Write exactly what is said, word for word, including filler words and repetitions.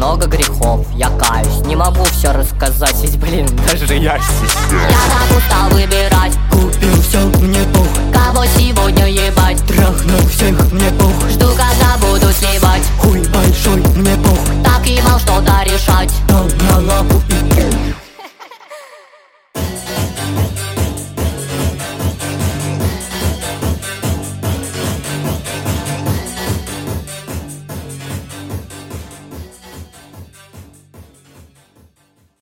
много грехов, я каюсь. Не могу все рассказать, ведь, блин, даже я стесняюсь. Я так устал выбирать, купил все, мне похуй. кого сегодня ебать, трахну всех, мне похуй.